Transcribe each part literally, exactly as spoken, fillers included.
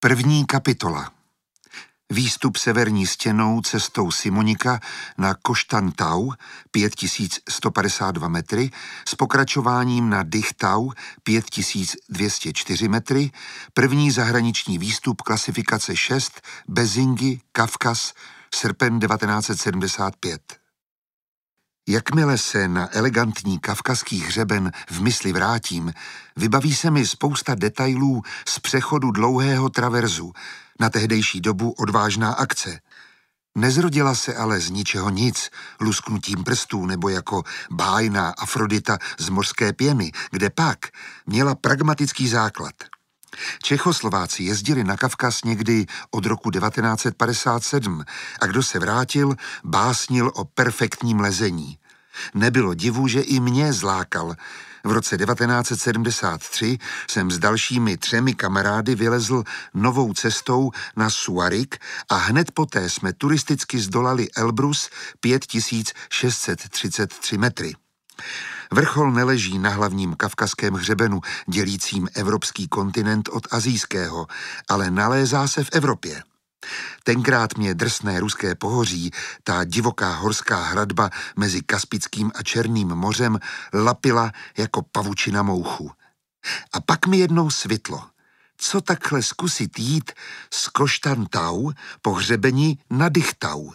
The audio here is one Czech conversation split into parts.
První kapitola. Výstup severní stěnou cestou Simonika na Koštan Tau pět tisíc sto padesát dva metry s pokračováním na Dich Tau pět tisíc dvě stě čtyři metry, první zahraniční výstup klasifikace šest Bezingy, Kavkaz, srpen devatenáct set sedmdesát pět. Jakmile se na elegantní kavkazský hřeben v mysli vrátím, vybaví se mi spousta detailů z přechodu dlouhého traverzu, na tehdejší dobu odvážná akce. Nezrodila se ale z ničeho nic, lusknutím prstů nebo jako bájná Afrodita z mořské pěny, kde pak měla pragmatický základ. Čechoslováci jezdili na Kavkaz někdy od roku devatenáct set padesát sedm a kdo se vrátil, básnil o perfektním lezení. Nebylo divu, že i mě zlákal. V roce devatenáct set sedmdesát tři jsem s dalšími třemi kamarády vylezl novou cestou na Suarik a hned poté jsme turisticky zdolali Elbrus pět tisíc šest set třicet tři metry. Vrchol neleží na hlavním kavkazském hřebenu, dělícím evropský kontinent od asijského, ale nalézá se v Evropě. Tenkrát mě drsné ruské pohoří, ta divoká horská hradba mezi Kaspickým a Černým mořem, lapila jako pavučina mouchu. A pak mi jednou svitlo. Co takhle zkusit jít z Koštan Tau po hřebeni na Dich Tau?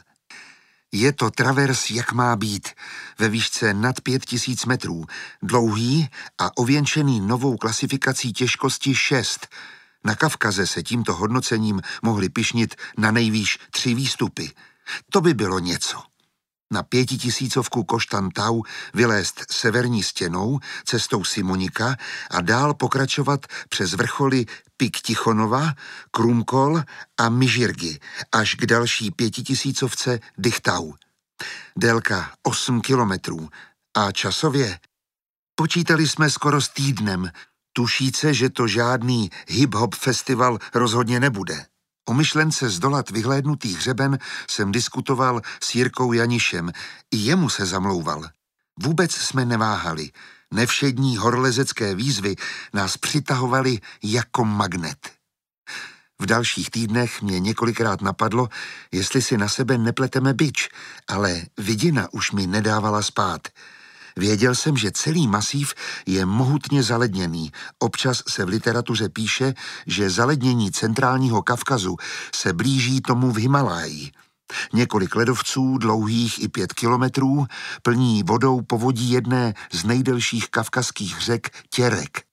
Je to travers, jak má být, ve výšce nad pět tisíc metrů, dlouhý a ověnčený novou klasifikací těžkosti šest. Na Kavkaze se tímto hodnocením mohli pyšnit na nejvýš tři výstupy. To by bylo něco. Na pětitisícovku Koštan Tau vylézt severní stěnou cestou Simonika a dál pokračovat přes vrcholy Pik Tichonova, Krumkol a Mižirgy až k další pětitisícovce Dich Tau. Délka osm kilometrů a časově počítali jsme skoro s týdnem, tušíce, že to žádný hip-hop festival rozhodně nebude. O myšlence zdolat vyhlédnutý hřeben jsem diskutoval s Jirkou Janišem, i jemu se zamlouval. Vůbec jsme neváhali, nevšední horlezecké výzvy nás přitahovaly jako magnet. V dalších týdnech mě několikrát napadlo, jestli si na sebe nepleteme bič, ale vidina už mi nedávala spát. Věděl jsem, že celý masív je mohutně zaledněný. Občas se v literatuře píše, že zalednění centrálního Kavkazu se blíží tomu v Himaláji. Několik ledovců, dlouhých i pět kilometrů, plní vodou povodí jedné z nejdelších kavkazských řek Těrek.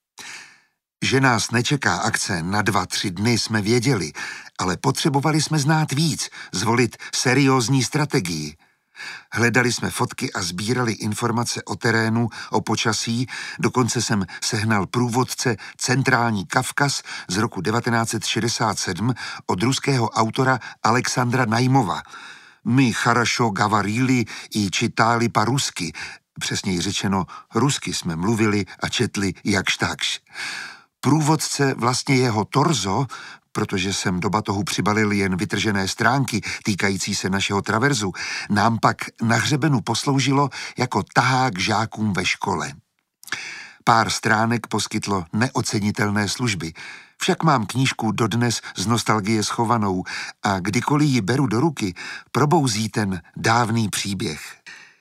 Že nás nečeká akce na dva, tři dny jsme věděli, ale potřebovali jsme znát víc, zvolit seriózní strategii. Hledali jsme fotky a sbírali informace o terénu, o počasí, dokonce jsem sehnal průvodce Centrální Kavkaz z roku devatenáct set šedesát sedm od ruského autora Alexandra Naimova. My charašo gavarili i čitali pa-rusky, přesněji řečeno, rusky jsme mluvili a četli jakž takž. Průvodce, vlastně jeho torzo, protože jsem do batohu přibalil jen vytržené stránky týkající se našeho traverzu, nám pak na hřebenu posloužilo jako tahák žákům ve škole. Pár stránek poskytlo neocenitelné služby, však mám knížku dodnes z nostalgie schovanou a kdykoliv ji beru do ruky, probouzí ten dávný příběh.